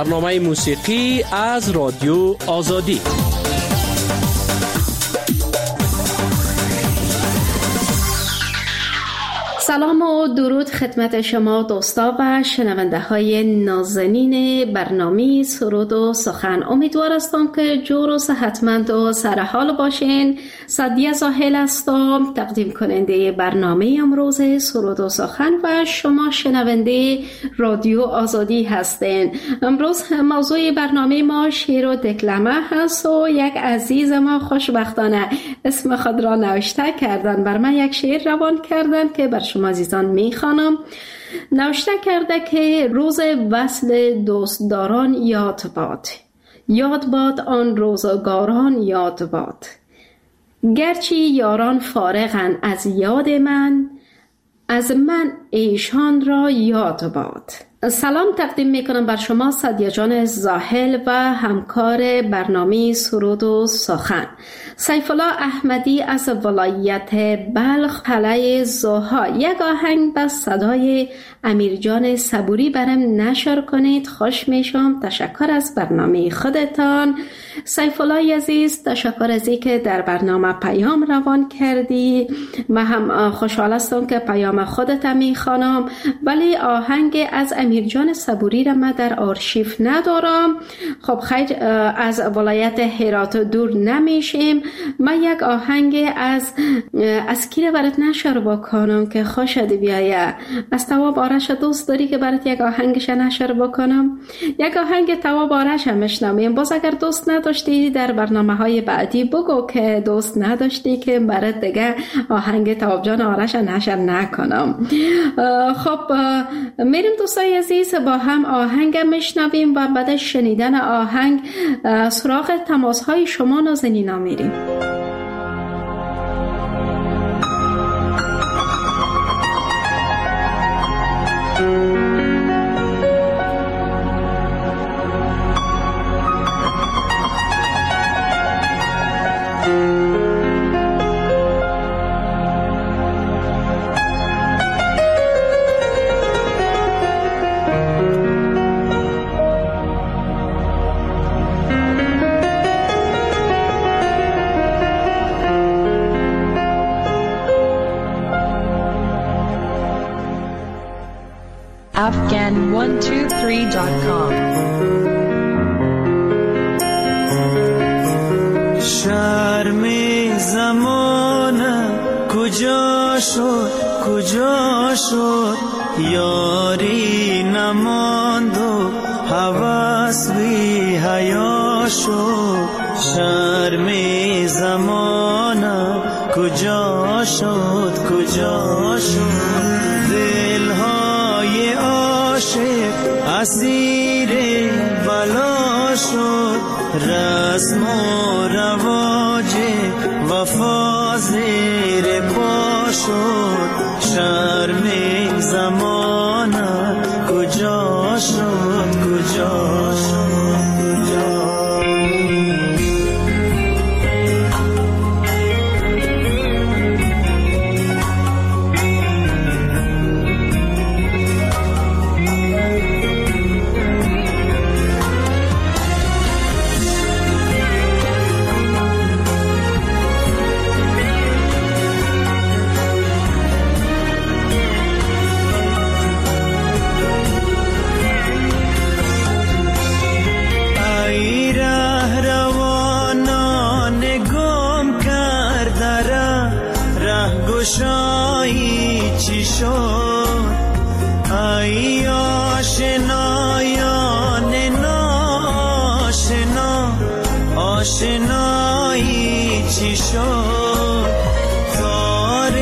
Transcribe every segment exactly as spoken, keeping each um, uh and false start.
برنامه موسیقی از رادیو آزادی. سلام و درود خدمت شما دوستا و شنونده های نازنین برنامه سرود و سخن. امیدوار هستم که جور و صحتمند و سرحال باشین. سعدیه زاهل هستم، تقدیم کننده برنامه امروز سرود و سخن و شما شنونده رادیو آزادی هستین. امروز موضوع برنامه ما شعر و دکلمه هست و یک عزیز ما خوشبختانه اسم خود را نوشته کردن، بر من یک شعر روان کردن که بر شما عزیزان میخوانم. نوشته کرده که روز وصل دوستداران یاد باد، یاد باد آن روزگاران یاد باد، گرچه یاران فارغن از یاد من، از من ایشان را یاد باد. سلام تقدیم میکنم بر شما سعدیه جان زاهل و همکار برنامه سرود و سخن. سیف الله احمدی از ولایت بلخ قلعه زوها یک آهنگ به صدای امیر جان صبوری برام نشر کنید، خوش میشم. تشکر از برنامه خودتان سیف الله عزیز، تشکر از اینکه در برنامه پیام روان کردی. من هم خوشحال هستم که پیام خودت میخوانم، ولی آهنگ از امیر جان صبوری را من در آرشیو ندارم. خب خیر، از ولایت هرات دور نمیشیم. من یک آهنگ از از کی برات نشر بکنم که خوشت بیایه؟ از تواب آرش دوست داری که برات یک آهنگش نشر بکنم؟ یک آهنگ تواب آرش هم میشنویم. باز اگر دوست نداشتی در برنامه های بعدی بگو که دوست نداشتی که برات دیگه آهنگ تواب جان آرش نشر نکنم. خب میریم دوستای عزیز با هم آهنگ میشنویم و بعد شنیدن آهنگ سراغ تماس های شما نازنینا میریم. afghan one two three dot com. شرم زمانه کجا شد کجا شد، یاری نماند و هوس بی حیا شد. شرم زمانه کجا شد کجا شد، دلهای عاشق اسیر بلا شد. رسم و رواج وفا زیر پا شد. شرم زمانه کجا شد کجا شد کجا. گشایی چی شد، ای آشنایان ناشنا، آشنایی چی شد. تار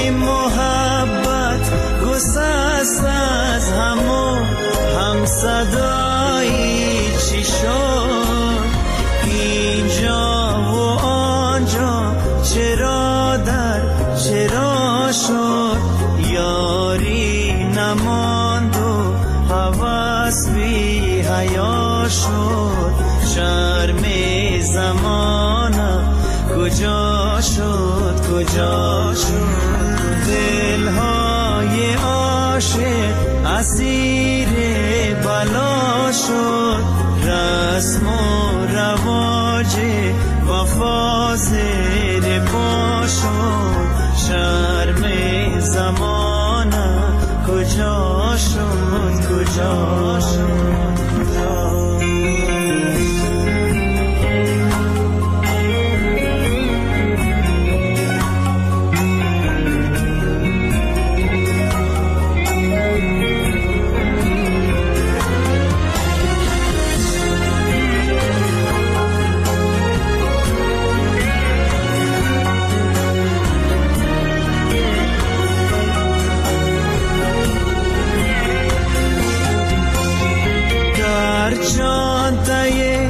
محبت گسست از همو هم صدایی چی شد. اینجا و آنجا چرا در چرا شد، یاری نماند و هوس بی حیا شد. شرم زمانه کجا شد کجا شد، دلهای عاشق اسیر بلا شد، رسم و رواج وفا زیر پا شد. شرم زمانه کجا شد، کجا شد، کجا جانتای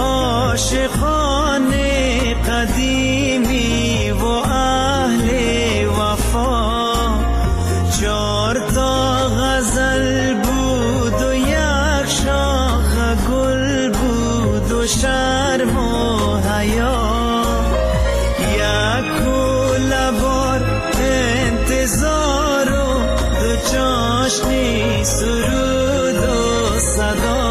عاشقانه قدیمی و اهل وفا، چار تا غزل بود و یک شاخ گل بود و شرم و حیا، یک کوله بار انتظار و دو چاشنی سرود و صدا.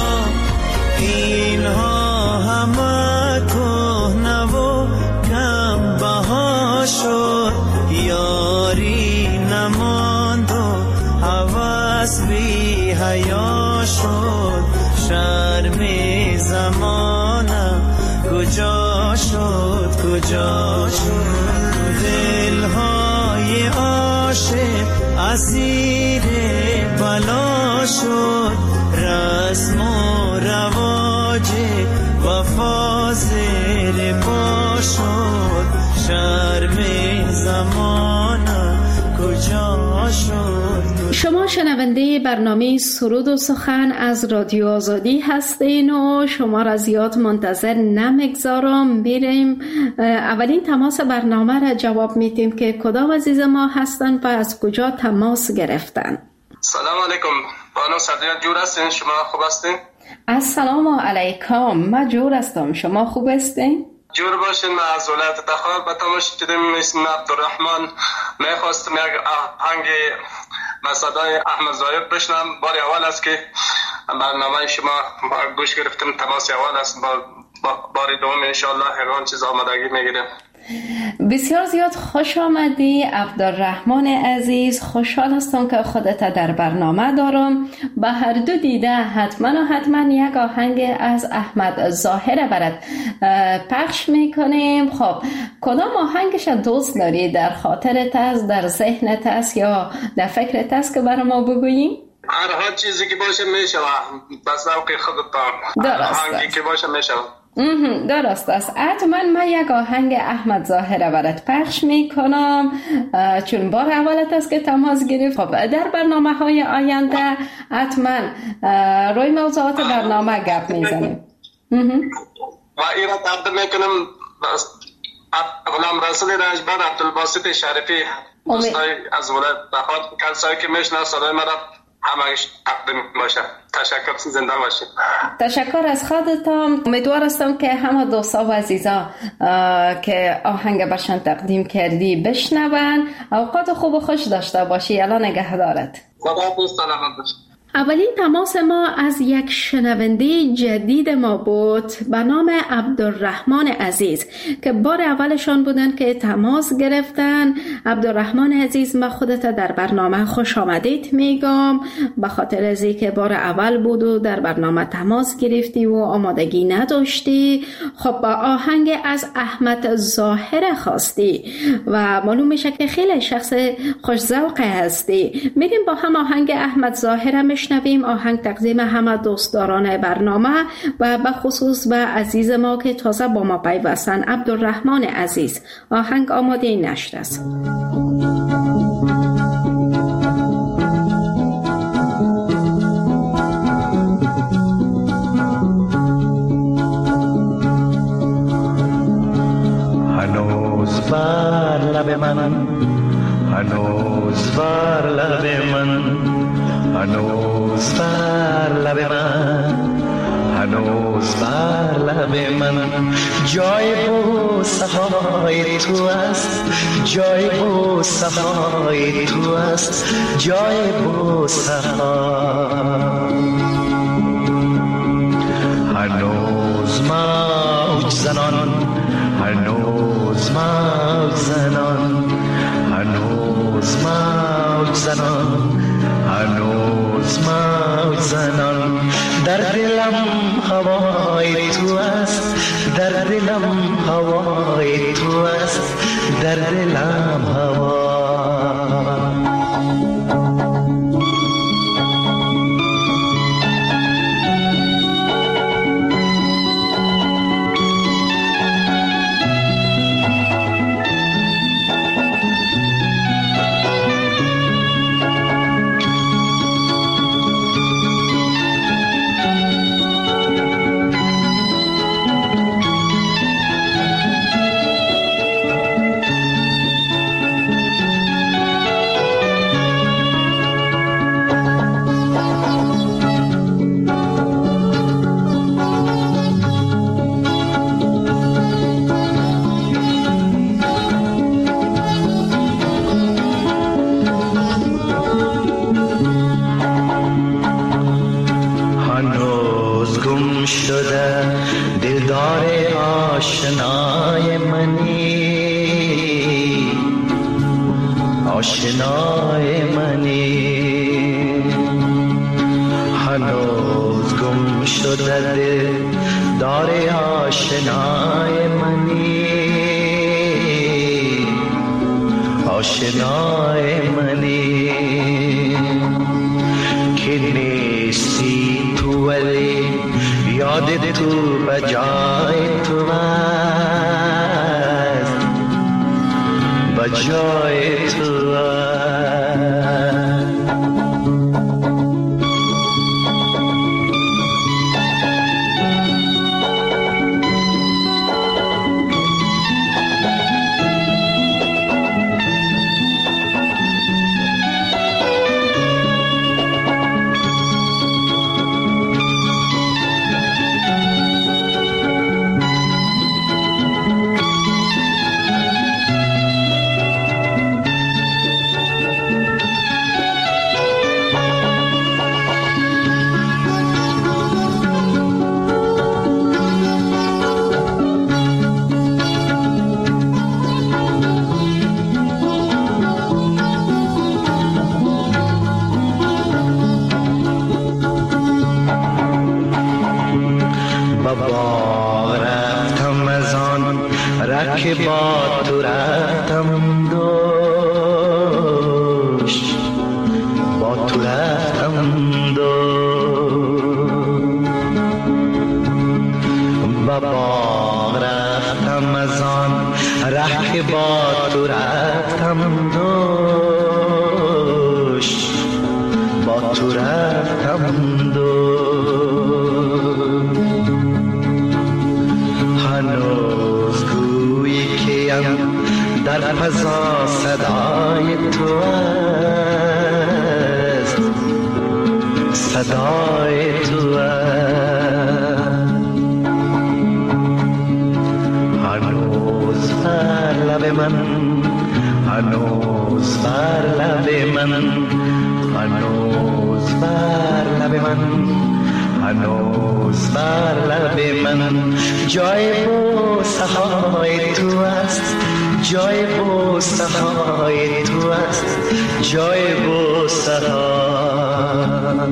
اینها همه کهنه و کم بها شد، یاری نماند و هوس بی حیا شد. شرم زمانه کجا شد، کجا شد. دلهای عاشق اسیر بلا شد، رسم و رواج وفا زیر پا شد. شرم زمانه کجا شد. شما شنونده برنامه سرود و سخن از رادیو آزادی هستین و شما را زیاد منتظر نمیگذارم. بریم اولین تماس برنامه را جواب میدیم که کدام عزیز ما هستن و از کجا تماس گرفتن. سلام علیکم بانو صدیق، جور هستین؟ شما خوب هستین؟ السلام علیکم، من جور هستم، شما خوب هستین؟ جور باشین. من از ولایت تخار به تماس شدیم. اسم عبدالرحمن. میخواستم یک آهنگ با صدای احمد ظاهر بشنم. بار اول است که برنامه شما گوش گرفتیم، تماس اول است. بار دوم انشاءالله هر چیز آمادگی میگیریم. بسیار زیاد خوش آمدی عبدالرحمن عزیز. خوشحال هستم که خودت در برنامه دارم. به هر دو دیده حتما و حتما یک آهنگ از احمد ظاهر برات پخش میکنیم. خب کدام آهنگش دوست داری؟ در خاطرت است، در ذهنت است یا در فکرت است که برای ما بگوییم؟ هر چیزی که باشه میشه، بس ذوق خودت. آهنگی که باشه میشه. درست است. حتما من یک آهنگ احمد ظاهر برات پخش میکنم چون بار اولت است که تماس گرفت. خب در برنامه های آینده حتما روی موضوعات برنامه گپ میزنیم. و ایرا تقدیم میکنم غلام رسول رجبر، عبدالباسط شریفی، دوستای از ولایت تخار، کسایی که میشناسن صدای مرا همش تقدیم باشه. تشکر، زنده باشید. تشکر از خودتان. امیدوار هستم که همه دوستا و عزیزا که آهنگ برشان تقدیم کردی بشنون. اوقات خوب و خوش داشته باشی. الله نگهدارت. خدا حافظ، سلامت باشی. اولین تماس ما از یک شنونده جدید ما بود به نام عبدالرحمن عزیز که بار اولشان بودن که تماس گرفتن. عبدالرحمن عزیز، من خودت در برنامه خوش آمدید میگم به خاطر از اینکه بار اول بود و در برنامه تماس گرفتی و آمادگی نداشتی. خب با آهنگ از احمد ظاهر خواستی و معلوم میشه که خیلی شخص خوش ذوق هستی. میریم با هم آهنگ احمد ظاهر شنویم. آهنگ تقدیم همه دوستداران برنامه و به خصوص به عزیز ما که تازه با ما پیوستن، عبدالرحمن عزیز. آهنگ آماده نشده است. هنوز بر لب من، هنوز بر لب من، هنوز بر لب من، هنوز بر لب من جای بوسه های تو است، جای بوسه های تو است، جای بوسه ها. هنوز موج زنان، هنوز موج زنان، هنوز موج زنان. در دلم هوای تو است، در دلم هوای تو است، در دلم هوا. آشنای منی، آشنای منی، هنوز گم شده دل دار آشنای منی، آشنای منی. که نیستی تو ولی یاد تو بجای تو است، بجای تو است. که با تو رفتم دوش، با تو رفتم دوش، با باغ رفتم از آن ره که با تو رفتم دوش، با تو رفتم دوش. هنوز در فضا صدای تو است، صدای تو است. هنوز بر لب من، هنوز بر لب من، هنوز بر لب من، هنوز بر لب من جای بوسه های تو است، جای بوسه های تو است، جای بوسه ها.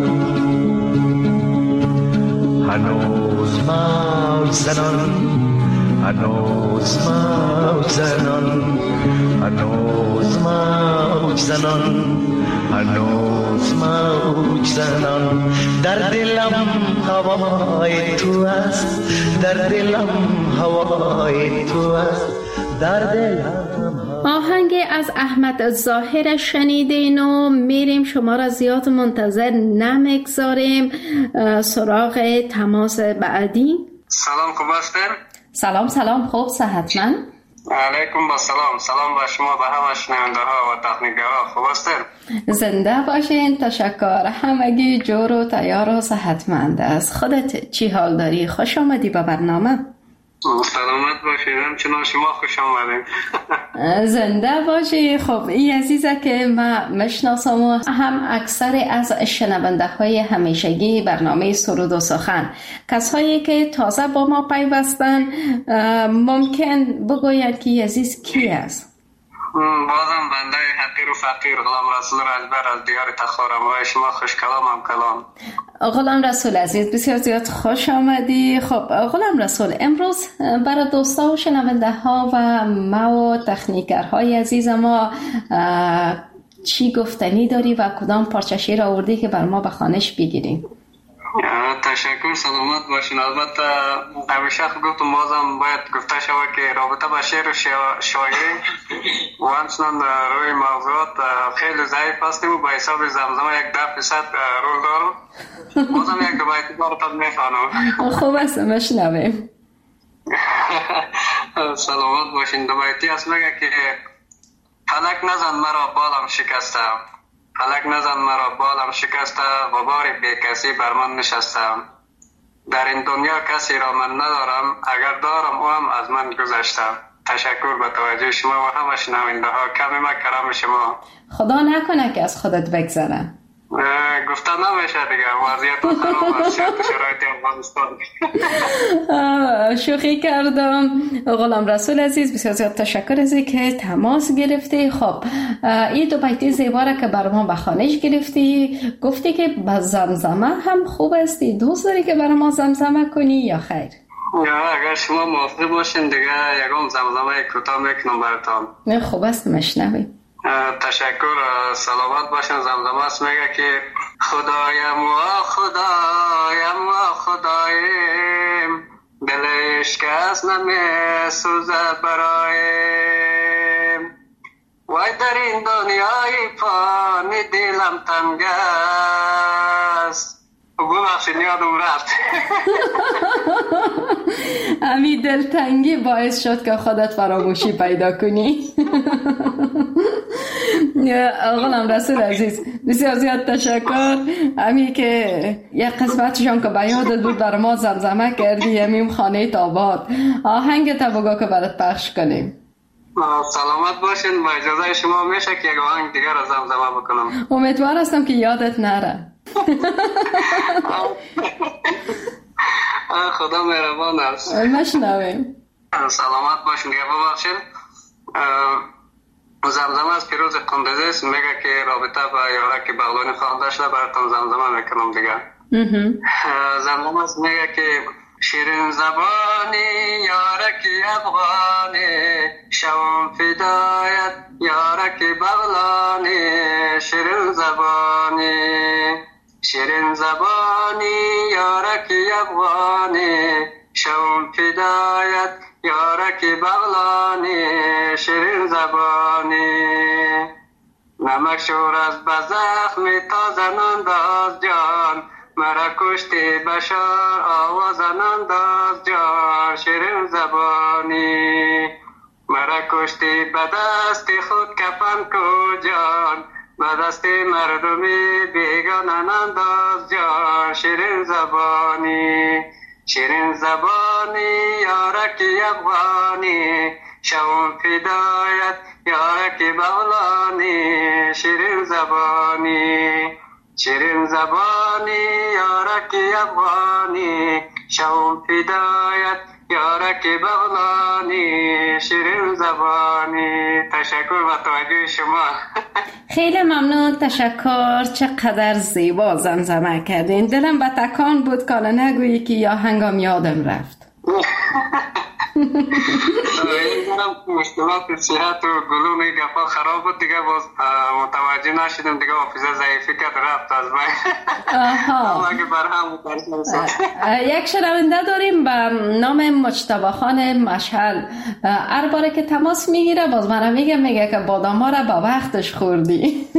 هنوز موج زنان، هنوز موج زنان، هنوز موج زنان، هنوز موج زنان. در دلم هوای تو است، در دلم هوای تو است، در دلم. آهنگ از احمد ظاهر شنیدین و میریم شما را زیاد منتظر نمیگذاریم. سراغ تماس بعدی. سلام، خوب هستین؟ سلام سلام، خوب صحتمند؟ علیکم با سلام. سلام با شما، به همه شنونده ها و تکنیک‌ها. خوب هستین؟ زنده باشین. تشکر. همگی جور و تیار و صحتمند است. خودت چی حال داری؟ خوش آمدی به برنامه. سلامت باشید، همچنان شما خوش آمدید. زنده باشی. خب این عزیزه که من مشناسم و هم اکثر از شنونده های همیشگی برنامه سرود و سخن، کسایی که تازه با ما پیوستن، ممکن بگوید که عزیز کی است؟ بازم بنده حقیر و فقیر غلام رسول رجبر از دیار تخارم و شما خوش کلام هم کلام. غلام رسول عزیز بسیار زیاد خوش آمدی. خب غلام رسول، امروز برای دوستا و شنونده ها و ما و تکنیکرهای عزیز ما چی گفتنی داری و کدام پارچه شعر آوردی که بر ما به خوانش بگیریم؟ تشکر، سلامت باشین. البته همیشه گفتم بازم باید گفته شود که رابطه با شعر و شاعری و همچنان روی موضوعات خیلی ضعیف هستیم و با حساب زمزمه یک ده فیصد رول دارم. بازم یک دو بیتی براتون میخوانم. خوب است، مشنویم. سلامت باشین. دو بیتی هست میگه که فلک نزن مرا بالم شکسته، فلک نزن مرا بالم شکسته و بار بی کسی بر من نشستم. در این دنیا کسی را من ندارم، اگر دارم او هم از من گذشتم. تشکر به توجه شما و همه شنونده ها. کمی ما کرم شما. خدا نکنه که از خودت بگذره. گفتن نمیشه دیگه، وضعیت خراب است شرایط افغانستان. شوخی کردم. غلام رسول عزیز بسیار زیاد تشکر از که تماس گرفتی. خب این دو بیتی زیبا را که بر ما به خوانش گرفتی، گفتی که با زمزمه هم خوب استی. دوست داری که بر ما زمزمه کنی یا خیر؟ یا اگر شما موافق باشین دیگه یکم زمزمه کوتاه میکنم براتون. نه خوب است، مشنویم. تشکر، سلامت باشن. زمزمه است میگه که خدایم و خدایم و خدایم، دل عشق از نمی سوزه برایم، وای در این دنیای فانی دلم تنگ است. ببخشید یادم رفت. امی دلتنگی باعث شد که خودت فراموشی پیدا کنی. غلام رسول عزیز بسیار زیاد تشکر. امی که یک قسمتشان که به یادت بود بر ما زمزمه کردی، امیم خانه تاباد. آهنگ تا بگو که برات پخش کنیم. سلامت باشین. با اجازه شما میشه که یک آهنگ دیگر را زمزمه بکنم؟ امیدوار هستم که یادت نره. خدا مهربان است. مشنویم. سلامت باشین. ببخشید زمزمه از پیروز قندزی است، میگه که رابطه با یارک بغلانی خوانده شده براتون زمزمه میکنم دیگه. زمزمه است میگه که شیرین زبانی یارک افغانی، شوم فدایت یارک بغلانی. شیرین زبانی شیرین زبانی یارک افغانی، شوم فدایت یارک بغلانی. شیرین زبانی نمک شور از بزخم تا زنانداز جان، مرا کشتی بشار آواز ننداز جان. شیرین زبانی مرا کشتی به دست خود کفن کو جان، به دست مردمی بیگان ننداز جان. شیرین زبانی شیرین زبانی یارک افغانی، شوم فدایت یارک بغلانی. شیرین زبانی شیرین زبانی یارک افغانی، شوم فدایت یارک بغلانی. شیرین زبانی. تشکر و توجه شما. خیلی ممنون، تشکر. چقدر زیبا زمزمه کردین. دلم به تکان بود که نگویی که یا هنگام یادم رفت. مشکلات صحت و گلوم یک گفا خراب بود دیگه، باز متوجه نشدم دیگه، حافظه ضعیفی کرد رفت از بین. آها. یک شنونده داریم به نام مجتبی خان مشهل. هر باره که تماس میگیره باز منم میگه میگه که باداما را با وقتش خوردی.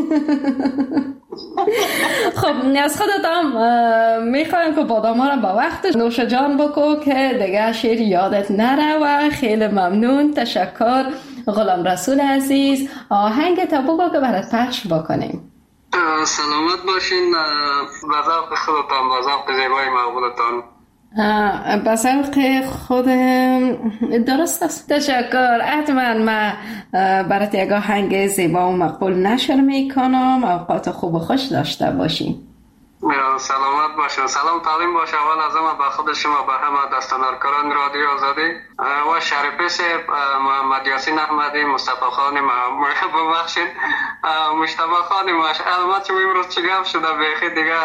خب از خودت هم میخوایم که باداما را با وقتش نوش جان بکو که دیگه شعر یادت نره. و خیلی ممنون، تشکر غلام رسول عزیز. آهنگ تا بگو که برات پخش بکنیم. سلامت باشین. با ذوق خودتان، با ذوق زیبای مقبولتان. به ذوق خود درست است. تشکر. حتما من برات یک آهنگ زیبا و مقبول نشر میکنم. اوقات خوب و خوش داشته باشین. سلامت باشین. سلام تعلیم باشه اول از همه به خود شما، به همه دستاندرکاران رادیو آزادی و شریفیس محمد یاسین احمدی، مصطفی خان ببخشین مصطفی خان ماش البته چه امروز چه گپ شده بخی دیگه.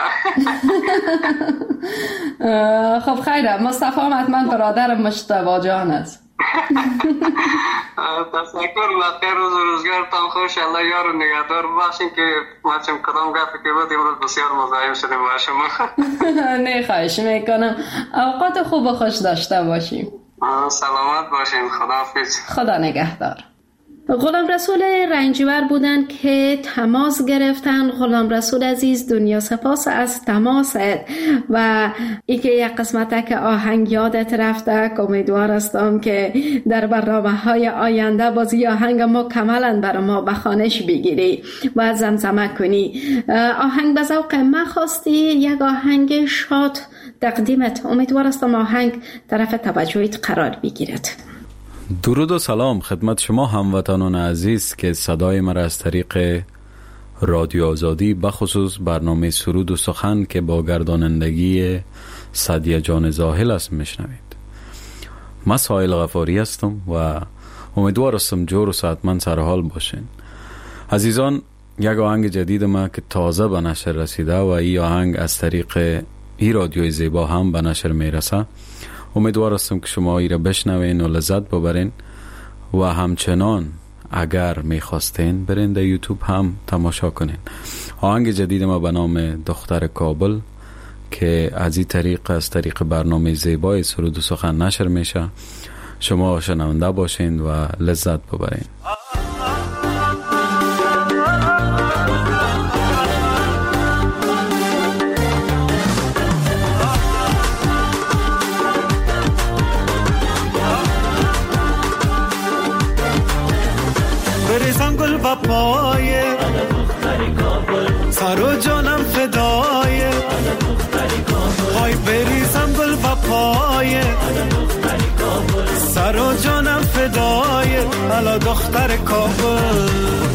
خب خیره، مصطفی حتما برادر مصطفی جان است. تشکر. بخیر روز و روزگارتان خوش. الله یار و نگهدار باشین که ما چم کدام گپی که بود امروز بسیار مزاحم شدیم با شما. نه خواهش میکنم. اوقات خوب و خوش داشته باشیم. سلامت باشین. خداحافظ. خدا نگهدار. غلام رسول رنجبر بودن که تماس گرفتن. غلام رسول عزیز دنیا سپاس از تماست و ای که یک قسمت که آهنگ یادت رفته. امیدوار هستم که در برنامه های آینده بازی آهنگ مکملا بر ما به خوانش بگیری و زمزمه کنی. آهنگ به ذوق من خواستی، یک آهنگ شاد تقدیمت. امیدوار هستم آهنگ طرف توجهت قرار بگیرد. درود و سلام خدمت شما هموطنان عزیز که صدای مرا از طریق رادیو آزادی بخصوص برنامه سرود و سخن که با گردانندگی سعدیه جان زاهل است میشنوید. من سایل غفاری هستم و امیدوار هستم جور و صحتمند سر حال باشین. عزیزان، یک آهنگ جدید ما که تازه به نشر رسیده و این آهنگ از طریق این رادیوی زیبا هم به نشر میرسه. امیدوار هستم که شما ای را بشنوین و لذت ببرین و همچنان اگر میخواستین برین در یوتیوب هم تماشا کنین. آهنگ جدید ما به نام دختر کابل که از این طریق از طریق برنامه زیبای سرود و سخن نشر میشه. شما شنونده باشین و لذت ببرین. بریزم گل و پایه سر و جانم فدایه های بریزم گل و پایه سر و جانم فدایه حالا دختر کابل.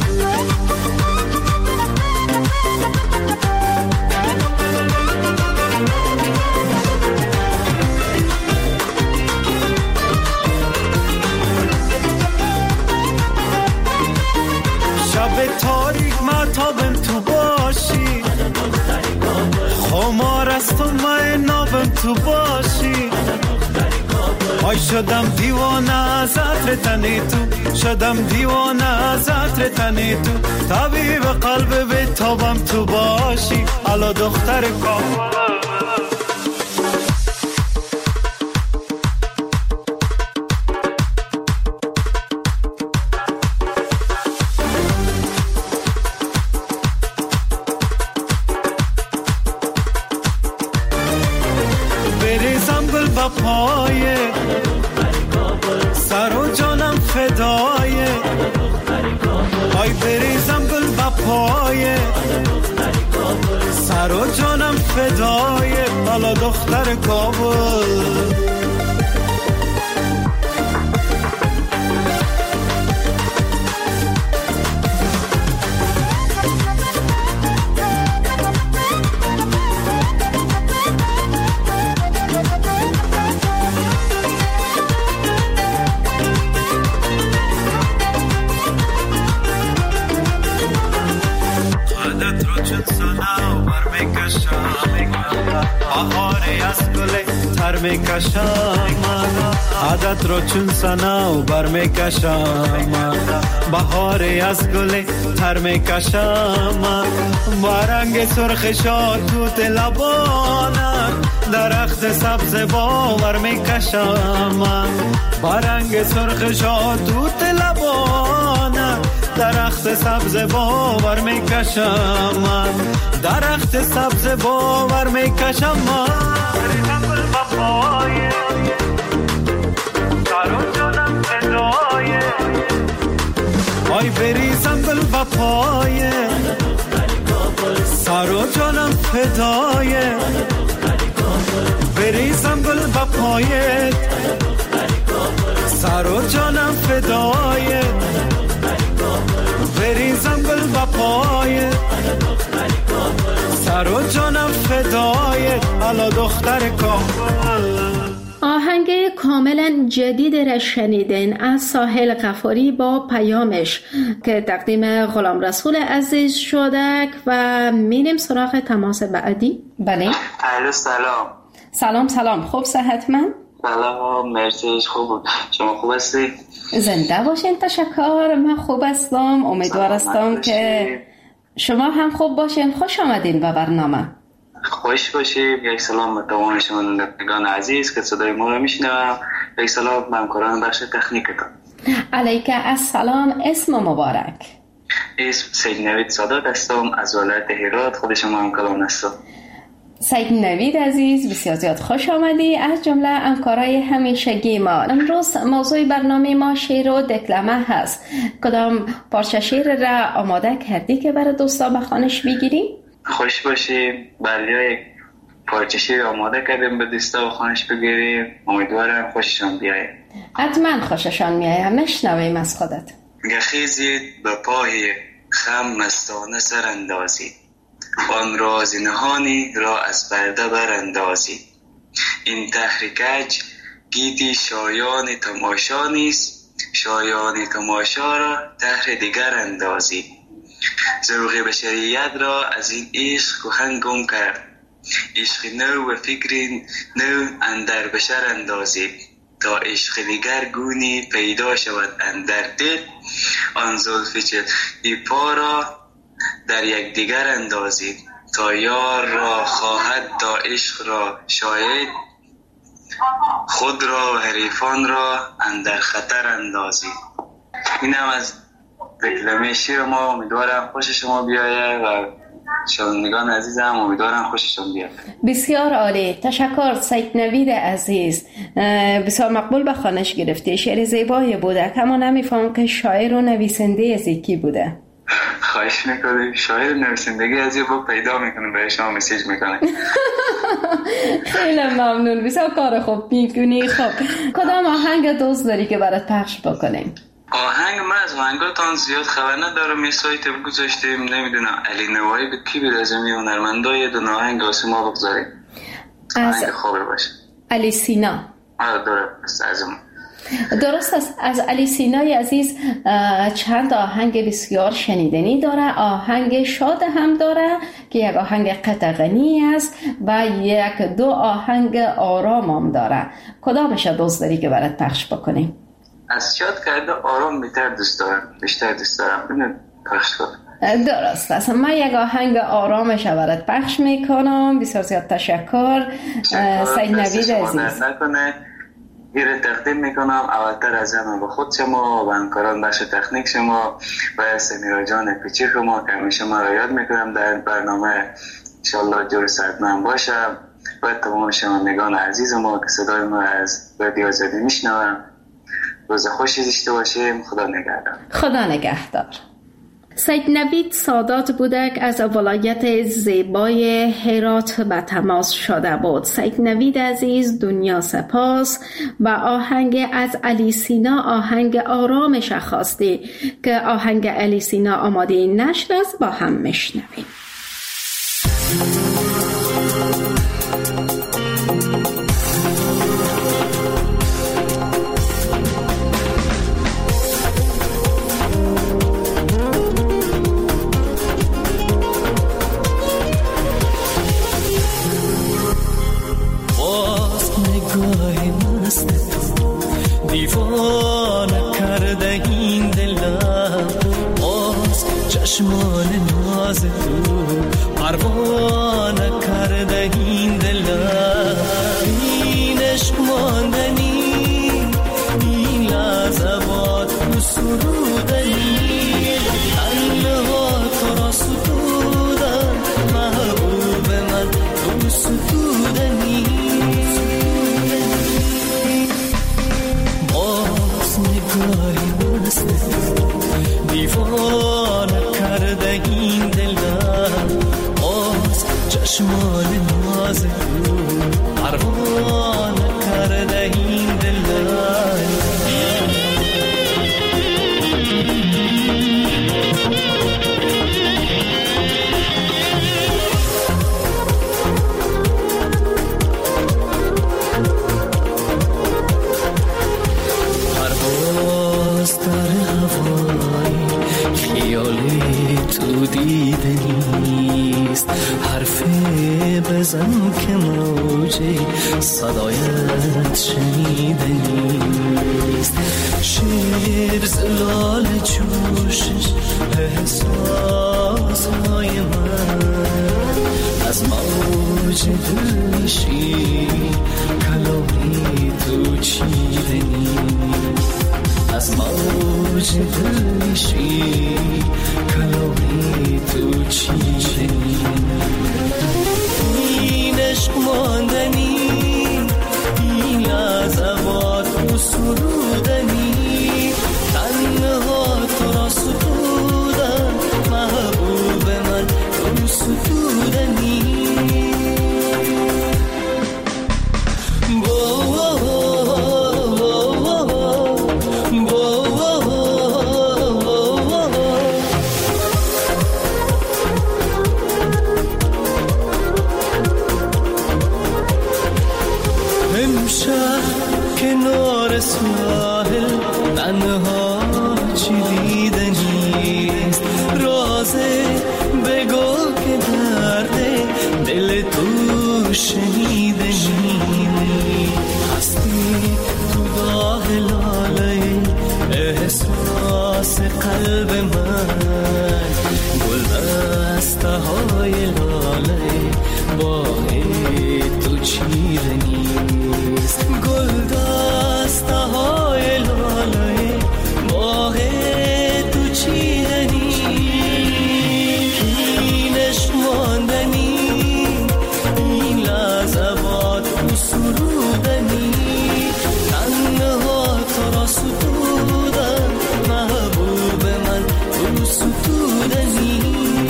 شب تاریک مطابم تو باشی، خمار است و من نابم تو باشی. آی شدم دیوانه از عطر تنی تو، شدم دیوانه از عطر تنی تو. طبیب قلب به تابم تو باشی، حالا دختر کابل. پایه سر و جانم فدایه های بریزم گل و پایه سر و جانم فدایه حالا دختر کابل. بهاری از گل تر میکشم عادت رو چون سنا و بر میکشم. بهاری از گل تر میکشم با رنگ سرخ شاد توت لبانم درخت سبز باور میکشم. با رنگ سرخ شاد توت لبانم درخت سبز باور میکشم. درخت سبز باور میکشم. بریزم گل و پایه سر و جانم فدایه آی بریزم گل و پایه سر و جانم فدایه بریزم بریزم گل با پایت، سر و جانم فدایت، بریزم گل با پایت، سر و جانم فدایت، الا دختر کابل. آهنگ کاملا جدید را شنیدین از ساحل غفاری با پیامش که تقدیم غلام رسول عزیز شده و میریم سراغ تماس بعدی. بله الو سلام. سلام سلام، خوب صحتمند؟ سلام مرسی، خوب. شما خوب هستی؟ زنده باشین. تشکر، من خوب هستم. امیدوار هستم که شما هم خوب باشین. خوش آمدین به برنامه. خوش باشید. یک سلام به تمام شنوندگان عزیز که صدای ما رو میشنوم. یک سلام به همکاران بخش تکنیکتان. علیک السلام. اسم مبارک؟ اسم سید نوید سادات هستم از ولایت هرات. خود شما هم کلام هستم. سید نوید عزیز، بسیار زیاد خوش آمدی. از جمله همکارای همیشگی ما، امروز موضوع برنامه ما شعر و دکلمه هست. کدام پارچه شعر را آماده کردی که برای دوستا به خوانش بگیریم؟ خوش باشیم. بله، یک پارچه شعر آماده کردیم به دوستا به خوانش بگیریم. امیدوارم خوششان بیاید. حتما خوششان میاید. مشنویم از خودت. گخیزید به پای خم مستانه سر اندازید، آن راز نهانی را از پرده براندازید. این تحریکج گیتی شایان تماشا نیست، شایان تماشا را تحر دیگر اندازید. ذوق بشریت را از این عشق کهن گم کرد، عشق نو و فکر نو اندر بشر اندازید. تا عشق دیگر گونی پیدا شود اندر دل، آن زلف چه پا را در یک دیگر اندازید. تا یار را خواهد تا عشق را شاید، خود را و حریفان را اندر خطر اندازید. این هم از دکلمه شعر ما. امیدوارم خوش شما بیاید و شنوندگان عزیزم امیدوارم خوششون بیاد. بسیار عالی، تشکر سید نوید عزیز. بسیار مقبول به خوانش گرفتی. شعر زیبایی بوده، اما نمیفهم که شاعر و نویسنده از کی بوده. خواهش میکنم. شاعر نویسندگی از یه با پیدا میکنم برای شما مسیج میکنم. خیلی ممنون، بسیار کار خوب میکنی. خب کدام آهنگ دوست داری که برات پخش بکنیم؟ آهنگ من از آهنگاتان زیاد خبر ندارم. یه سایت گذاشتیم، نمیدونم علی نوایی به کی برزمی هنرمندای دو آهنگ واسه ما بگذاریم. آهنگ خوبه باشه. علی سینا. آره درست از اون. درست است. از علی سینای عزیز چند آهنگ بسیار شنیدنی داره. آهنگ شاد هم داره که یک آهنگ قطغنی است و یک دو آهنگ آرام هم داره. کدامش دوست داری که برات پخش بکنیم؟ از شاد کرده آرام بیشتر دوست دارم. بیشتر دوست دارم. اینو پخش کنم. درست است. من یک آهنگ آرامش برات پخش میکنم. بسیار زیاد تشکر سید نوید عزیز. ایره تقدیم میکنم اولتر از همه به خود شما و همکاران بخش تکنیک شما و سمیرا جان پیچی شما که همیشه ما را یاد میکنم در برنامه. انشالله جور صحتمند باشم و تمام شنوندگان عزیز ما که صدای ما از رادیو آزادی میشنوم. روز خوشی داشته باشیم. خدا نگهدار. خدا نگهدار. سید نوید سادات بودک از ولایت زیبای هرات به تماس شده بود. سید نوید عزیز، دنیا سپاس. و آهنگ از علی سینا، آهنگ آرامش خواستی که آهنگ علی سینا آماده نشر است، با هم میشنویم. چشمان ناز تو پروانه کرده این دلم، این عشق ماندنی، این لحظات تو سرودنی، تنها تو را ستودم محبوب من تو ستودنی. باز نگاهی مست دیوانه کرده این دلم، باز چشمان ناز تو پروانه کرده این دلای پرواز در هوای خیالی تو دیده نیست حرفی بزن که موجی صدایت شنیده نیست شیر زلال جوشش احساس های من از موج دلشی کلامی تو چیده نیست از موج دلشی کلامی تو چیده این عشق ماندنی این لحظات تو سرودنی تنها تو را سپودن محبوب من تو سپودنی کنار ساحل تنها چی دیده نیست رازه بگو که درده دل تو شنیده نیست هستی تو راه لاله احساس قلب من گل دسته های لاله باه تو چیده نیست گل دسته های لاله باه تو چیده نیست این عشق ماندنی این لحظات تو سرودنی تنها تو را سپودن محبوب من تو سپودنی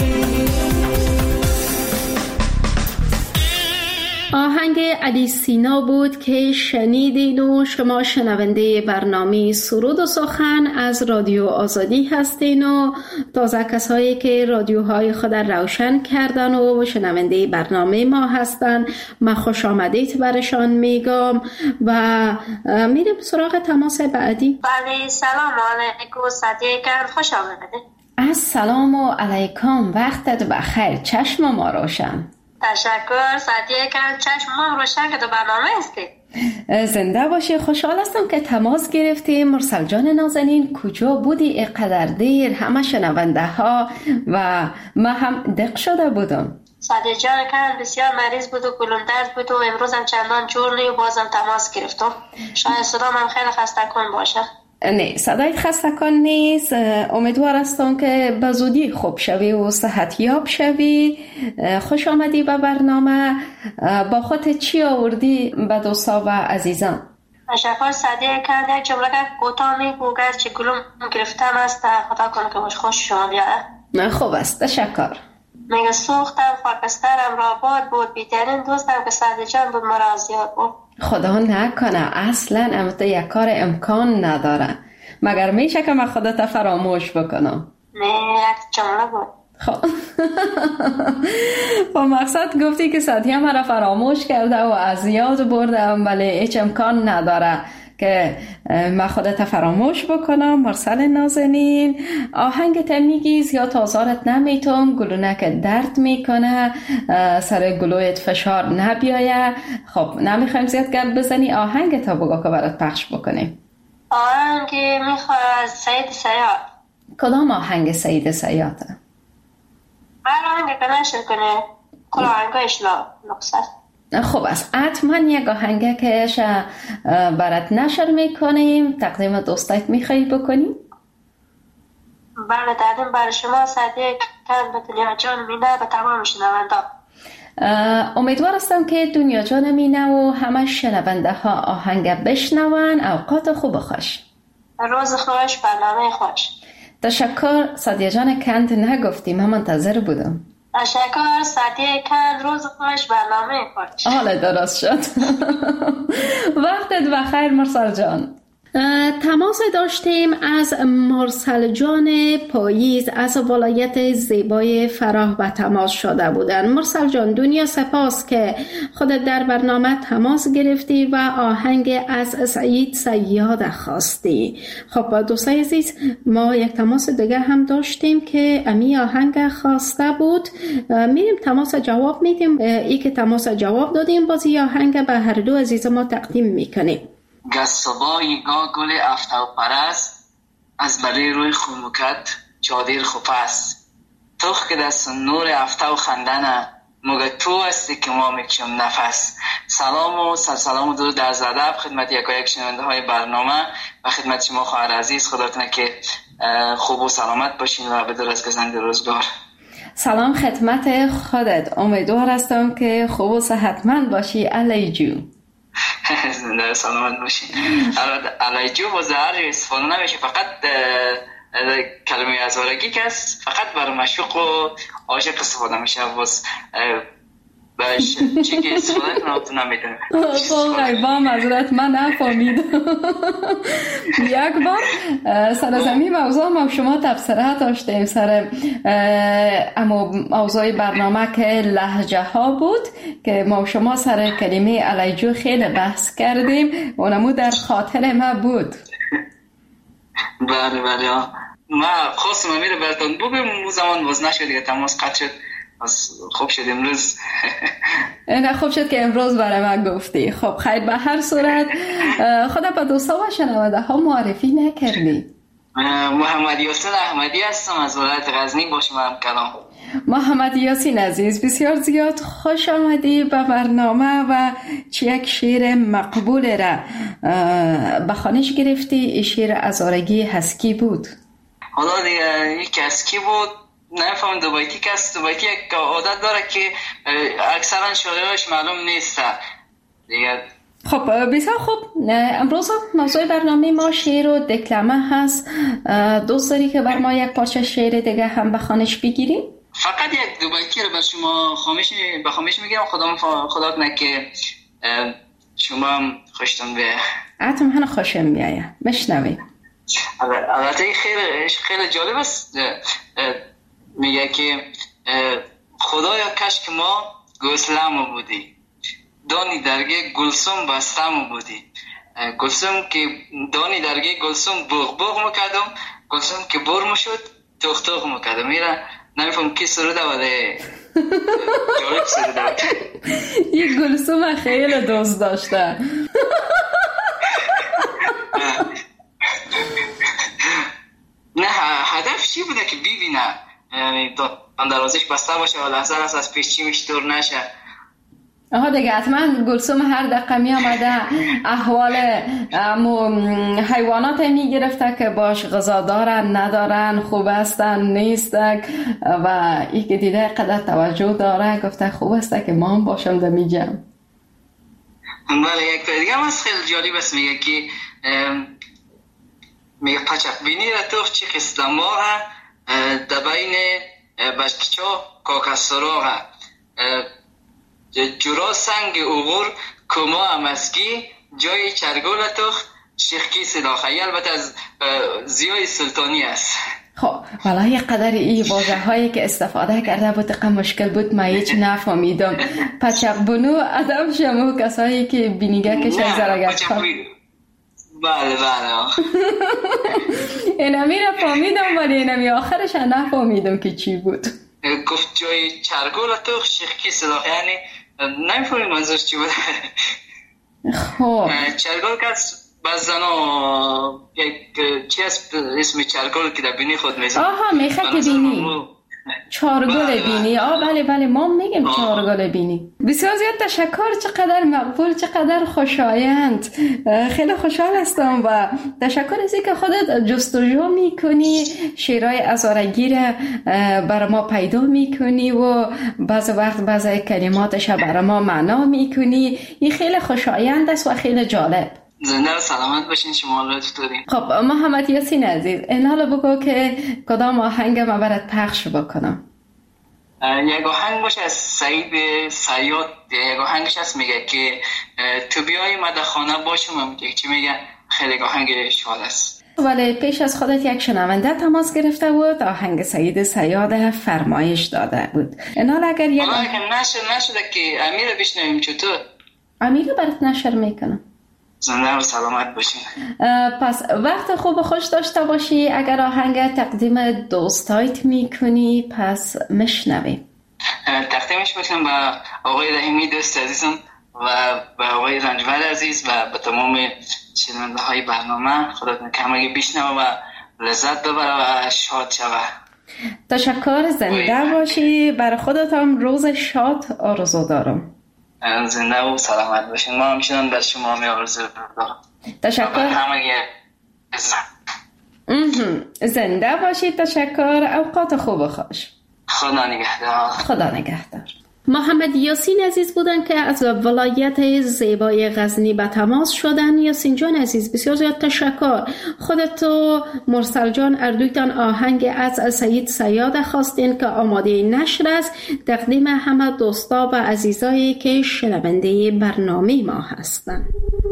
آهنگ علی سینا بود که شنیدین و شما شنونده برنامه سرود و سخن از رادیو آزادی هستین و تازه کسایی که رادیوهای خود روشن کردن و شنونده برنامه ما هستن من خوش آمدید برشان میگم و میریم سراغ تماس بعدی. بله سلام علیکم صدیقان خوش آمدید. السلام علیکم وقتت بخیر چشم ما روشن. تشکر صدیقان چشم ما روشن که تو برنامه هستی. زنده باشی خوشحال هستم که تماس گرفتیم. مرسل جان نازنین کجا بودی اینقدر دیر همه شنونده ها و من هم دق شده بودم. صدیق جان کن بسیار مریض بود و گلوم درد بود و امروز هم چندان جور نی و بازم تماس گرفتم شاید صدام هم خیلی خسته کن باشه. نه صدایت خسته کن نیست. امیدوار هستم که به زودی خوب شوی و صحتیاب شوی. خوش آمدی به برنامه. با خودت چی آوردی به دوستا و عزیزان؟ تشکر صدیق کن. یک جمله کوتاه میگو گرچه گلوم گرفتم است خدا کنه که باش خوش شما بیاره. خوب است تشکر. میگه سوختم خاکسترم را باد بود بیترین دوستم که صدیق جان بود مرا زیاد بود. خدا نکنه اصلا امت یک کار امکان نداره مگر میشه که من خودت فراموش بکنم. نه یک جمله بود. خب با مقصد گفتی که ساتیا مرا فراموش کرده و از یاد بردم ولی هیچ امکان نداره که من خودت فراموش بکنم. مرسل نازنین آهنگت میگی زیاد آزارت نمیتم گلونک درد میکنه سر گلویت فشار نبیایه. خب نمیخوایم زیاد گرد بزنی آهنگت بگو که برات پخش بکنیم. آهنگ میخواد از سید سیاد. کدام آهنگ سید سیاده؟ هر آهنگ که نشر کنه کل آهنگایش نقصد. خب است حتما یک آهنگه که برات نشر میکنیم تقدیم دوستایت میخوایی بکنیم؟ بله تقدیم برای شما صدیق کن به دنیا جان مینه به تمام شنونده. امیدوار هستم که دنیا جان مینه و همه شنونده ها آهنگ بشنون. اوقات خوب خوش. روز خوش برنامه خوش. تشکر صدیق جان کند نگفتیم من منتظر بودم. تشکر. ساعتی کن روز خوش برنامه خوش. حالا درست شد. وقتت بخیر مرسل جان. تماس داشتیم از مرسل جان پاییز از ولایت زیبای فراه به تماس شده بودن. مرسل جان دنیا سپاس که خودت در برنامه تماس گرفتی و آهنگ از سعید صیاد خواستی. خب دوستای عزیز، ما یک تماس دیگه هم داشتیم که امی آهنگ خواسته بود. میریم تماس جواب میدیم. ای که تماس جواب دادیم بازی آهنگ به هر دو عزیز ما تقدیم میکنیم. گسبای گا گل افتو پرست از برای روی خموکت چادر خوپست توخ که دست نور افتو خندنه مگه تو هستی که ما میکشم نفس. سلام و سلام و درود در ادب خدمت یک و یک شنونده های برنامه و خدمت شما خواهر عزیز. خدا کنه که خوب و سلامت باشین و به دور از گزند روزگار. سلام خدمت خودت، امیدوار هستم که خوب و صحتمند باشی. علی جو زنده سلامت باشین. علی جو با زهر استفاده نمیشه، فقط کلمه ازارگی که است فقط برای مشوق و عاشق استفاده میشه. باز باش چی که استفاده کنم تو نمیدونم. خب با معذرت من نفهمیدم. یک بار سر از امی موضوع ما شما تبصره داشتیم سر اما موضوع برنامه که لهجه ها بود که ما شما سر کلمه علیجو خیلی بحث کردیم. اونمو در خاطر ما بود. بله بله ما خواستم امیره براتون بگم اون زمان باز نشد دیگه، تماس قطع شد. خوب شد امروز. نه خوب شد که امروز برای من گفتی. خب خیر، به هر صورت خدا با دوستا و شنونده ها معرفی نکردی. محمد یاسین احمدی هستم از ولایت غزنی، با شما هم کلام. محمد یاسین عزیز بسیار زیاد خوش آمدی به برنامه و چه یک شعر مقبول را به خوانش گرفتی. شعر ازارگی هسکی بود. حالا دیگه یک هسکی بود، نمیفهم دو بیتی که است. دو بیتی یک عادت داره که اکثرا شعرهاش معلوم نیست دیگه. خب بسیار خوب، امروز موضوع برنامه ما شعر و دکلمه هست. دوست داری که بر ما یک پارچه شعر دیگه هم به خوانش بگیریم؟ فقط یک دو بیتی رو بر شما خامش به خامش میگیرم. خدا خدا کنه که شما هم خوشتون بیایه. حتما هم خوشم بیایه. بشنویم. البته خیلی خیلی جالب است. میگه که خدایا کاش که ما گوسلم بودی، دانی درگه گلسوم بستم بودی. گلسوم که دانی درگه گلسوم بغ بغ میکردم، گلسوم که بر میشد توخ توخ میکردم. میره نمیفهم کی سروده ولی جالب سروده. یک گلسوم خیلی دوست داشته. نه هدف چی بوده که ببینه دروازش بسته باشه و لحظه لحظه از پیش چی میشه دور نشه. آها دیگه حتما گلسوم هر دقیقه می آمده احوال حیوانات می گرفته که باش غذا دارن ندارن، خوب هستن نیستن و ای که دیده قدر توجه داره گفته خوب است که ما هم باشم در می جمع. بله یک دیگه هم از خیلی جالب است. میگه که میگه پچک بینی را تو چی خستماغه دبین بشکچا کاکسراغه جورا سنگ اوغور کما امسکی جای چرگول توخ شیخکی صداخه. البته از زیای سلطانی است. خب والا یک قدر این واژه هایی که استفاده کرده بود دقیقا مشکل بود، ما هیچ نفهمیدم. پچق بنو ادب شما کسایی که بینیگه کشن زرگت کن. بله بله اینمی را فهمیدم ولی اینمی آخرش نفهمیدم که چی بود. گفت جای چرگول توخ شیخکی صداخه، یعنی نمیفهمیم منظورش چی بود. خب چرگول که بعض زنا یک چی هست اسم چرگل که در بینی خود میزن. آها میخک بینی، چارگل بینی. آه بله بله ما میگیم چارگل بینی. بسیار زیاد تشکر، چقدر مقبول، چقدر خوشایند. خیلی خوشحال هستم و تشکر از اینکه خودت جستجو میکنی، شعرهای ازارگی را برای ما پیدا میکنی و بعض وقت بعض کلماتش برای ما معنا میکنی. این خیلی خوشایند است و خیلی جالب. زنده و سلامت باشین شما لطف دارین. خب محمد یاسین عزیز این حالا بگو که کدام آهنگ ما برات پخش بکنم. یک آهنگ باشه از سعید صیاد، یک آهنگش هست میگه که تو بیای مدخانه باشم، چی میگه؟ خیلی آهنگ شاد است. ولی پیش از خودت یک شنونده تماس گرفته بود، آهنگ سعید صیاد فرمایش داده بود. اینال اگر یک آهنگ نشر نشده که امیر بشنویم چطور؟ امیر برات نشر میکنم. زنده و سلامت باشین. پس وقت خوب خوش داشته باشی. اگر آهنگ تقدیم دوستایت میکنی پس میشنویم. تقدیمش میکنم به آقای رحیمی دوست عزیزم و به آقای رنجور عزیز و به تمام شنونده های برنامه. خدا کمگی بشنوه و لذت ببره و شاد شوه. تشکر، زنده باشی. برای خودت هم روز شاد آرزو دارم. زنده و سلامت باشین. ما همچنان بر شما می آرزو دارم. تشکر. همگی زنده باشی. تشکر. اوقات خوب و خوش. خدا نگهدار. خدا نگهدار. محمد یاسین عزیز بودن که از ولایت زیبای غزنی به تماس شدن. یاسین جان عزیز بسیار زیاد تشکر. خودت و مرسل جان اردویتان آهنگ از سعید صیاد خواستین که آماده نشر است. تقدیم همه دوستا و عزیزایی که شنونده برنامه ما هستند.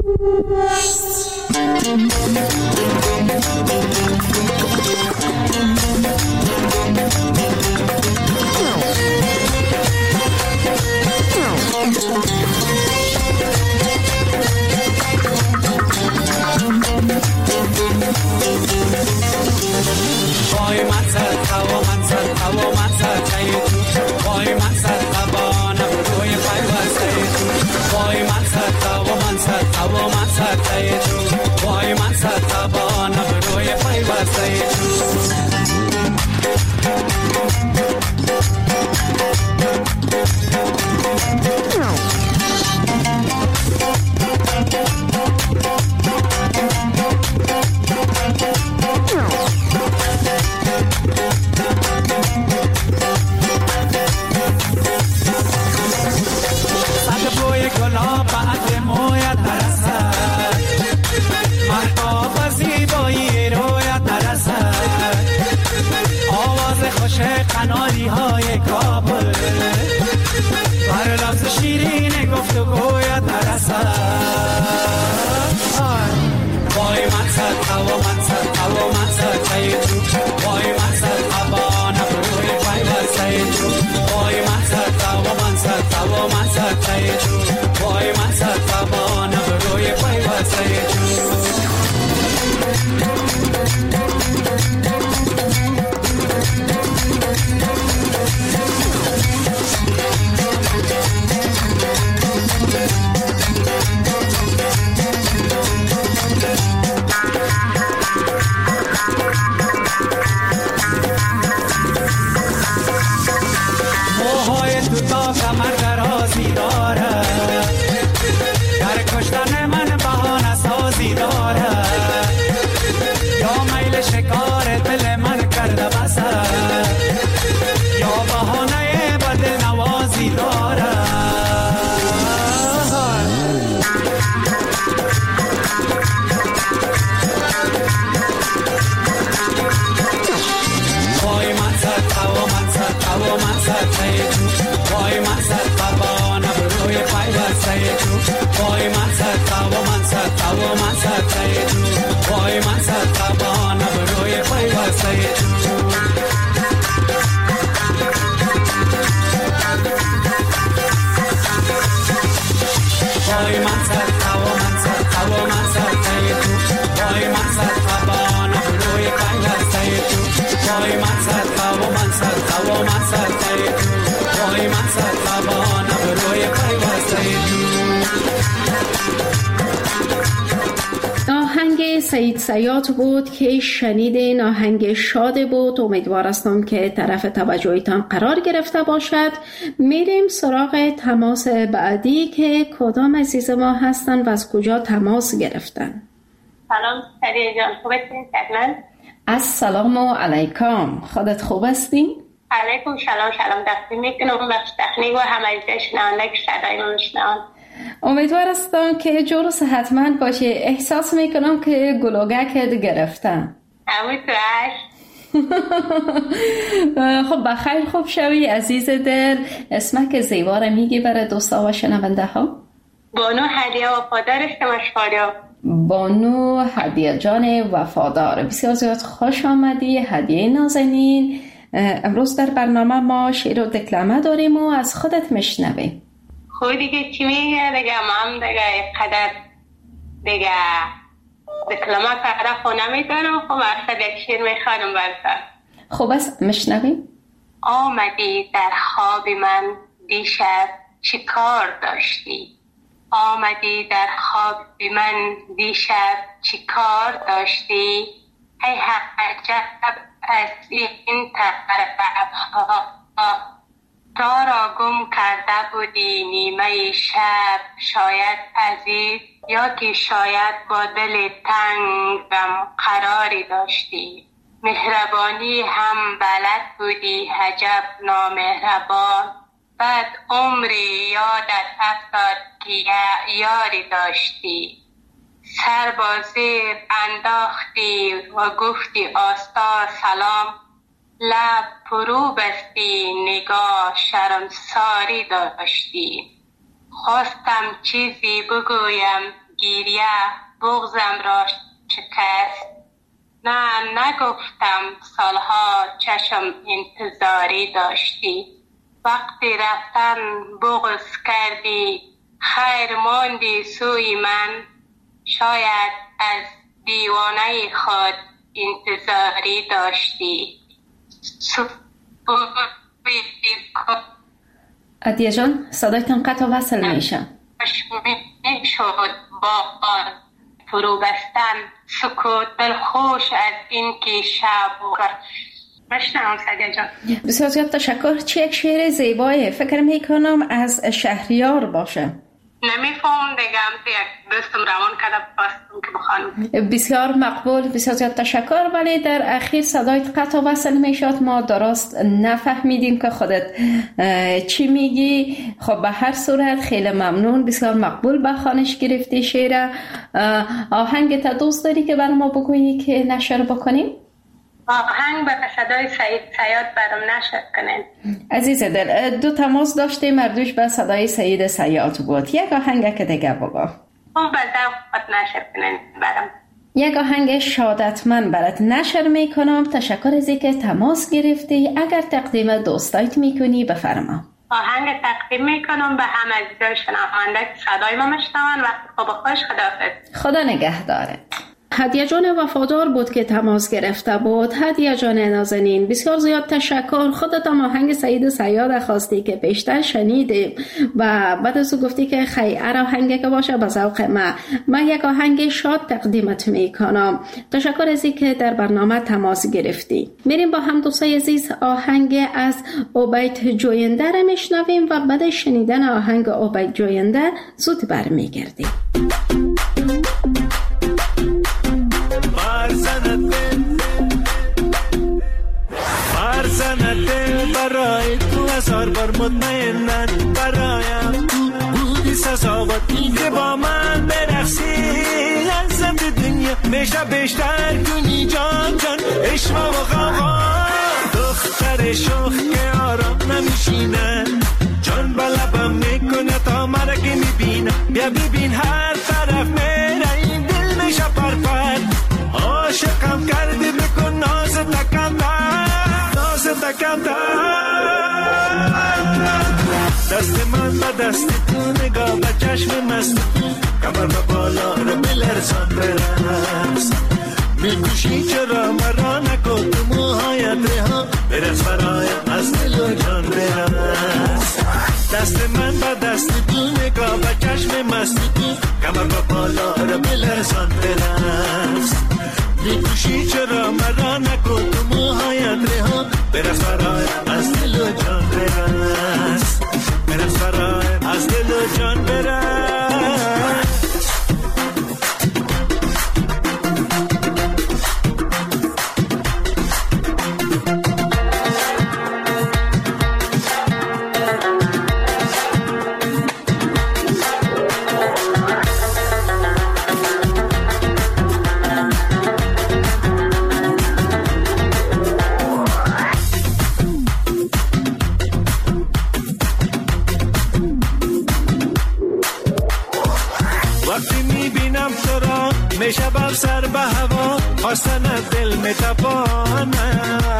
وای من سر هوا من سر هوا من سر تو وای من سر هوا نبروی پیوسته تو وای من سر هوا من سر هوا من سر تو وای من سر هوا نبروی پیوسته تو قناری های کابل بر لفظ شیرین گفت و گوید نرسد. وای من سر هوا من سر هوا من سر تو وای من سر هوا نبروی پیوسته تو وای من سر هوا من سر هوا من سر تو وای من سر هوا نبروی پیوسته تو سعید صیاد بود که شنیدین. آهنگ شاد بود. امیدوار هستم که طرف توجهتان قرار گرفته باشد. میریم سراغ تماس بعدی که کدام عزیز ما هستن و از کجا تماس گرفتن. سلام سعید جان، خوب هستین؟ سلام. السلام علیکم. خودت خوب هستی؟ علیکم سلام. سلام دستی میکنم بخش تکنیک و همه شنونده که صدای ما میشنون. امیدوار هستم که جور و صحتمند باشی. احساس میکنم که گلوگکت گرفتم. همین تو هست. خب بخیر خوب شوی عزیز دل. اسمک زیبا رو میگی برای دوستا و شنونده ها؟ بانو هدیه وفادار شمشواریا. بانو هدیه جان وفادار، بسیار زیاد خوش آمدی هدیه نازنین. امروز در برنامه ما شعر و دکلمه داریم و از خودت میشنویم. خب دیگه چی میگه دیگه؟ ما هم دیگه قدر دیگه دکلمه فقره خونه میدارم. خب اصلا یک شعر میخوانم برسن. خب بس میشنویم. آمدی در خواب من دیشب چی کار داشتی؟ آمدی در خواب من دیشب چی کار داشتی؟ ای عجب از این طرفها تا را گم کرده بودی نیمه شب. شاید عزیز یا که شاید با دل تنگم قراری داشتی. مهربانی هم بلد بودی عجب نامهربان. بعد عمری یادت افتاد که یاری داشتی. سر با زیر انداختی و گفتی آستا سلام. لب فرو بستی نگاه شرمساری داشتی. خواستم چیزی بگویم گریه بغزم را شکست. نه نگفتم سالها چشم انتظاری داشتی. وقتی رفتن بغض کردی خیر ماندی سوی من. شاید از دیوانه خود انتظاری داشتی. عدیه جان صدایتان قطع وصل میشه. شد با فرو بستن سکوت دلخوش از این که شب بشنم. سعدیه جان بسیار زیاد تشکر. چه یک شعر زیبایه. فکر میکنم از شهریار باشه. نمیفهم دیگه هم یک دوستم روان کرده باستم که بخوانم. بسیار مقبول. بسیار زیاد تشکر. ولی در اخیر صدایت قطع وصل میشد. ما درست نفهمیدیم که خودت چی میگی. خب به هر صورت خیلی ممنون. بسیار مقبول به خوانش گرفتی شعر. آهنگت دوست داری که برای ما بگویی که نشر بکنیم؟ آهنگ به صدای سعید صیاد برام نشر کنین. عزیز دل دو تماس داشتیم، مردوش به صدای سعید صیاد بود. یک آهنگ که دیگه بگو. اون به ذوقت نشر کنین برام. یک آهنگ شادتمند برات نشر میکنم. تشکر از اینکه تماس گرفتی. اگر تقدیم دوستایت میکنی بفرما. آهنگ تقدیم میکنم به همه عزیزان شنونده که صدای ما میشنون. وقت خوب خوش. خداحافظ. خدا نگهداره. هدیه جان وفادار بود که تماس گرفته بود. هدیه جان نازنین بسیار زیاد تشکر. خودت هم آهنگ سعید صیاد خواستی که پیشتر شنیدیم و بعد از او گفتی که خیر آهنگی که باشه به ذوق ما. من یک آهنگ شاد تقدیمت میکنم. تشکر از اینکه در برنامه تماس گرفتی. میریم با هم دوستای عزیز آهنگ از عبید جوینده را میشنویم و بعد شنیدن آهنگ عبید جوینده زود برمیگردیم. فرزند دل برای تو هزار بار مطمئنن برایم تو بودی سزاوتی که با من برقصی. لذت دنیا میشه بیشتر کنی جان جان عشق و غوا. دختر شوخ که آرام نمیشینه جان بلبم میکنه تا مرا که میبینه. بیا ببین هر طرف میره این دل میشه پرپر. عاشقم کردی بکن ناز تکندر ناز تکندر. دست من به دست تو نگاه به چشم مست کمر به بالا رو بلرزان برس. میکوشی چرا مرا نکن تو موهایت رها برس برایم از دل و جان برس. دست من به دست تو نگاه به چشم مست کمر به بالا رو بلرزان برس. میکوشی چرا مرا نکن تو موهایت رها برس برایم از دل و جان برس. برس برایم از دل و جان برس. به هوا خواستن دل میتپانه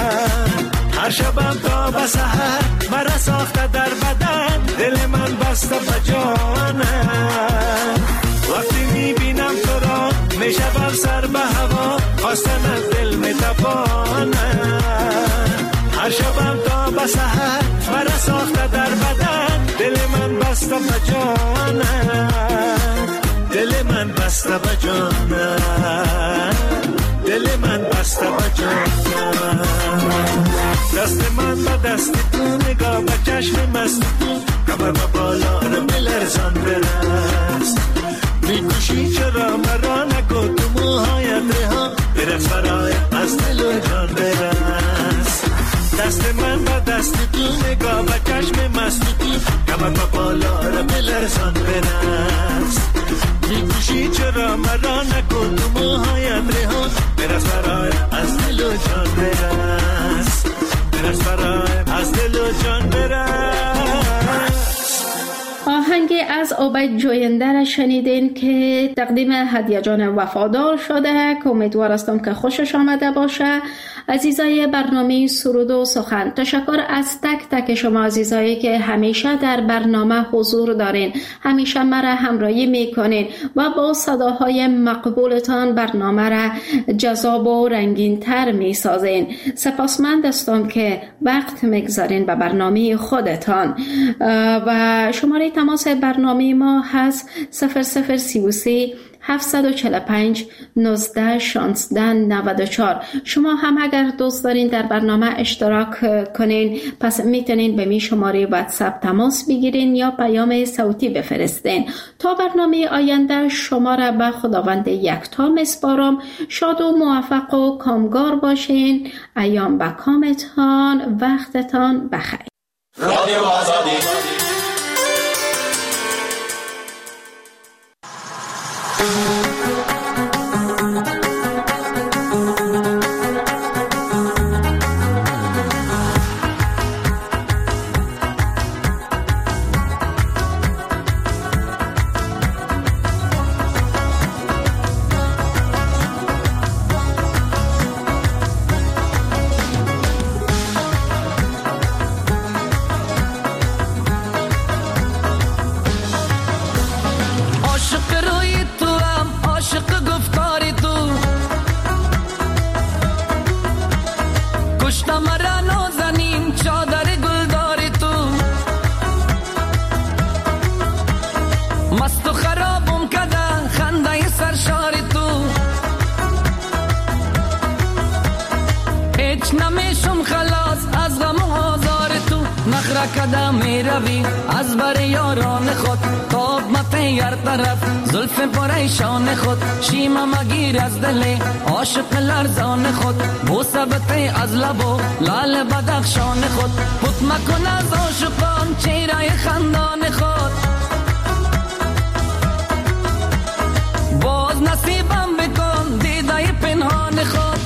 هر شبم تا به سحر مرا ساخته در بدن دل من بسته به جانه وقتی میبینم تو را میشبم سر به هوا خواستن دل میتپانه هر شبم تا به سحر مرا ساخته در بدن دل من بسته به جانه دل من بسته به جانه دل من بسته به جانه دست من به دست تو نگاه به چشم مست تو کمر به بالا رو بلرزان برست میکشی چرا مرا نکن تو موهایت رها برس برای از دل و جان برست دست من به دست تو نگاه به چشم مست تو کمر به بالا رو بلرزان برست میکشی چرا مرا نکن تو موهایت رها برس برای از دل و جان برست برس برای از دل و جان برست. آهنگی از عابد جوینده را شنیدین که تقدیم هدیه جان وفادار شده که امیدوار هستم که خوشش آمده باشه. عزیزای برنامه سرود و سخن، تشکر از تک تک شما عزیزایی که همیشه در برنامه حضور دارین، همیشه مرا همراهی میکنین و با صداهای مقبولتان برنامه را جذاب و رنگین تر میسازین. سپاسمند هستم که وقت میگذارین به برنامه خودتان. و شماره تماس برنامه ما هست صفر صفر سی و سه هفتصد و چهل و پنج نوزده شانزده نود و چهار. شما هم اگر دوست دارین در برنامه اشتراک کنین پس میتونین به می شماره واتساپ تماس بگیرین یا پیام صوتی بفرستین. تا برنامه آینده شما را به خداوند یکتا میسپارم. شاد و موفق و کامگار باشین. ایام به کامتان، وقتتان بخیر. رادیو آزادی. کدام می روی از بر یاران خود تاب متیر طرف زلف پریشان خود شیما مگیر از دل عاشق لرزان خود بوسبت از لب و لال بدخشان خود پت مکن از عاشقان چهره خندان خود باز نصیبم بکن دیده پنهان خود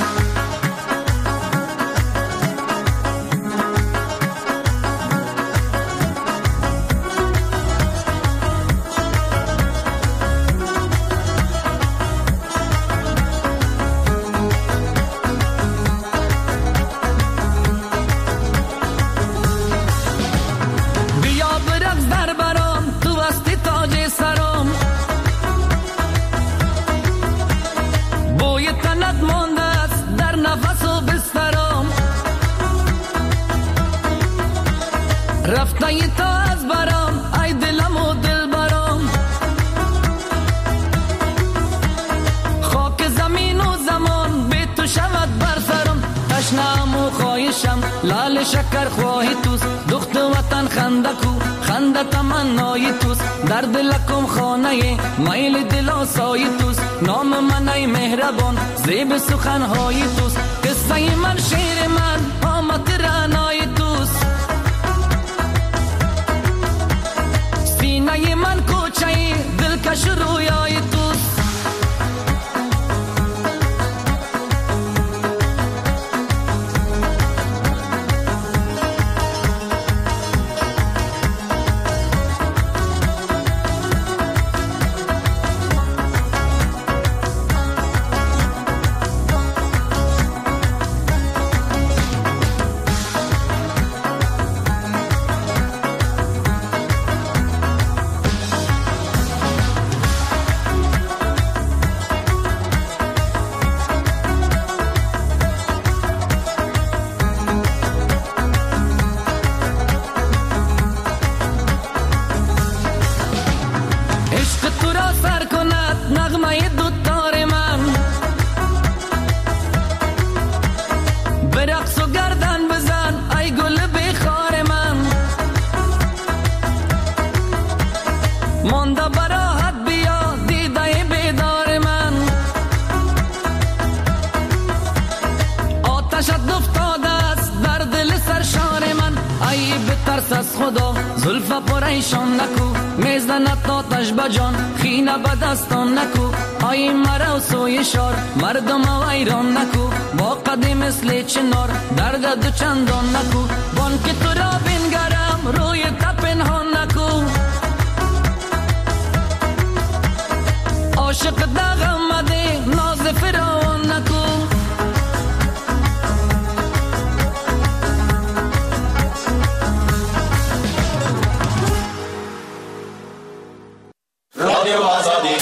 رفتای تو از برام ای دلم و دل برام خاک زمین و زمان به تو شود بر سرم تشنم و خواهشم لال شکر خواهی توست دخت وطن خنده کو خنده تمنای توست در دلکم خانه میل دل آسای توست نام من ای مهربان زیب سخنهای توست قصه من شعر من آمد رعنای توست سینه من کوچه دلکش رویای توست ترس از خدا زلف پریشان نکو میزنت آتش بجان خینه به دستان نکو آی مرا و سوی شار مردم ویران نکو با قدی مثل چنار درد دو چندان نکو بان که تو را بینگرم روی تپنهان نکو عاشق دغم مده ناز فراوان نکو رادیو آزادی.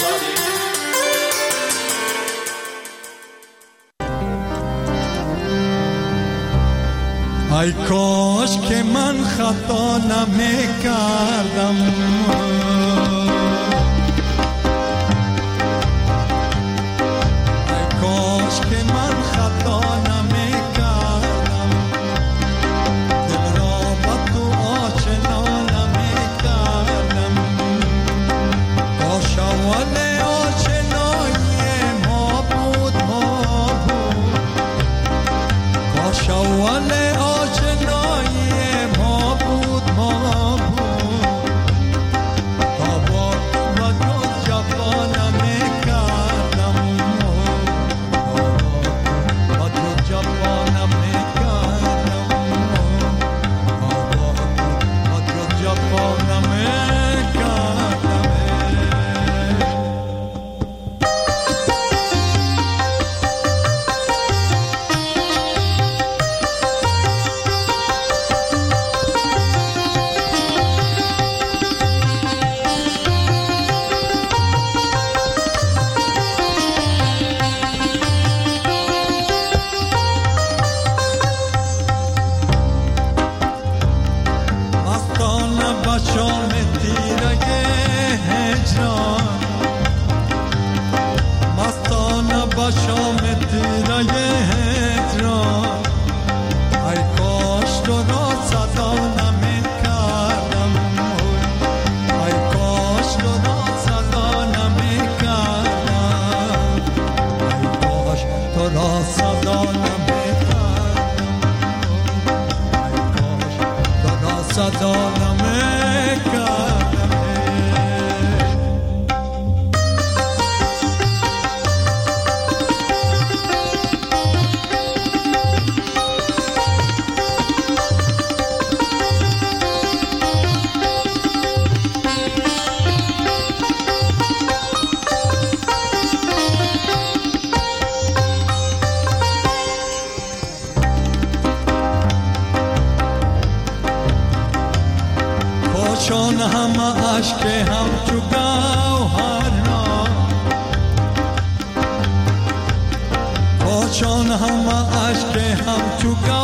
ای کاش که من خطا نمی کردم ای کاش که من خطا نمی کردم دل را با تو آشنا نمی کردم کاش اول آشنایی ما بود ما بود کاش اول چون هم عشق هم چو گوهر را چون هم عشق هم چو